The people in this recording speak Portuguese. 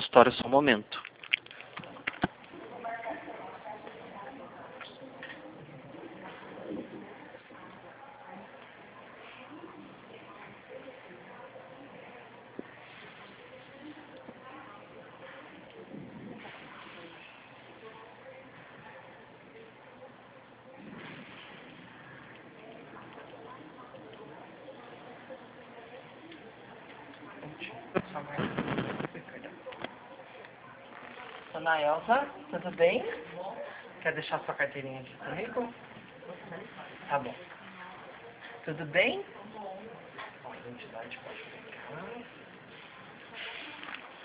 consultório só um momento. Dona Elza, tudo bem? Quer deixar sua carteirinha aqui comigo? Tá bom. Tudo bem? Ó, a identidade pode pegar.